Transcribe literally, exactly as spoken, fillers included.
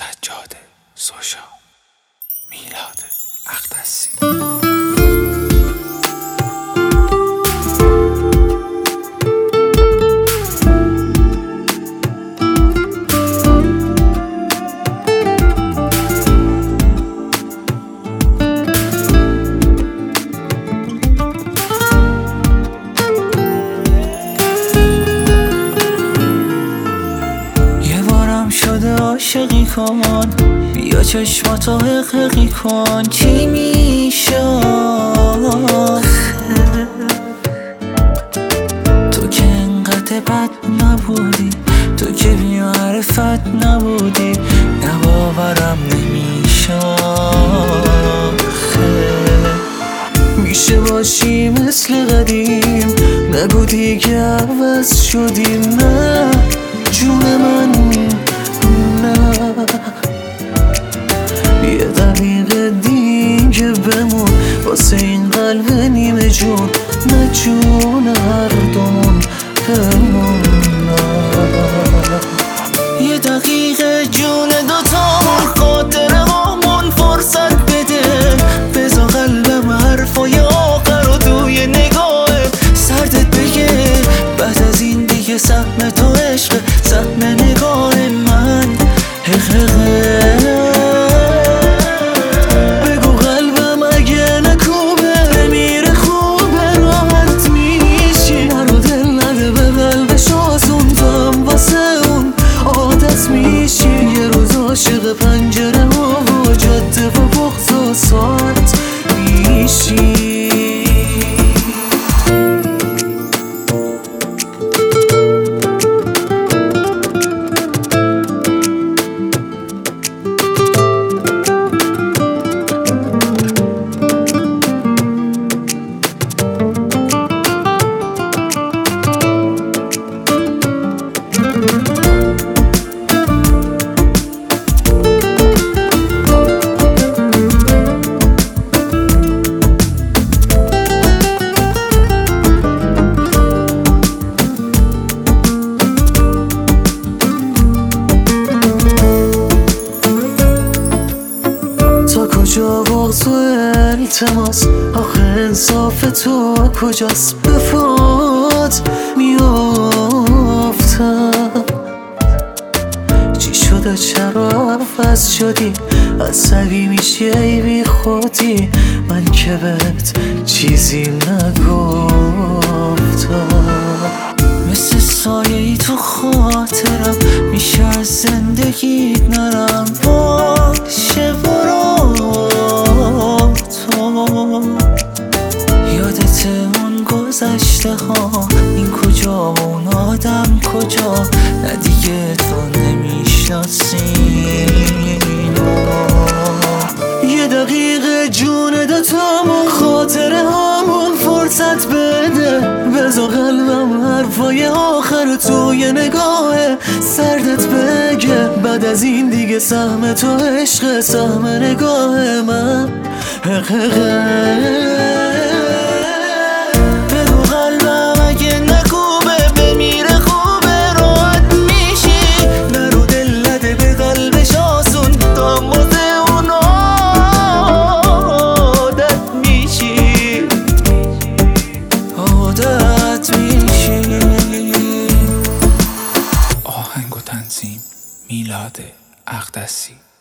سجاده سوشا میلاد اقدسی. شده عاشقی کن، بیا چشماتو حقیقی کن. چی میشه تو که انقدر بد نبودی، تو که بی معرفت نبودی، نه باورم نمیشه. میشه باشی مثل قدیم، نگو دیگه عوض شدیم. نه جون من یه دقیقه دیگه بمون واسه این قلب نیمه جون، نه جون هر دومون بمون. یه دقیقه جون دوتامون، خاطره هامون فرصت بده. بذار قلبم حرفای آخر رو توی نگاه سردت بگه. بعد از این دیگه سهم تو عشق، سهم نگاه من حقیقه. بگو قلبم اگه نکوبه میره خوبه، راحت میشی. منو دل نده به قلبش آسون، تو هم واسه اون عادت میشی. یه روز عاشق پنجره ها و جاده و بغض و ساعت میشی. کجا بغض و التماس، آخه انصاف تو کجاست؟ به فوت میافتم. چی شده چرا عوض شدی؟ عصبی میشی ای بی خودی، من که بهت چیزی نگفتم. مثل سایه ای تو خاطرم، میشه از زندگیت نرم. باشه برو تو، یادت اون گذشته ها، این کجا و اون آدم کجا؟ نه دیگه تو نمیشناسین. یه دقیقه جون دوتامون، خاطره هامون فرصت بده. بذار قلبم حرفای آخر توی نگاه سردت بگه. بعد از این دیگه سهم تو عشق، سهم نگاه من حقیقه. بگو قلبم اگه نکوبه بمیره خوبه، راحت میشی. نرو دل نده به قلبش آسون، تو هم واسه اون عادت میشی، عادت میشی. آهنگ و تنظیم میلاد اقدسی.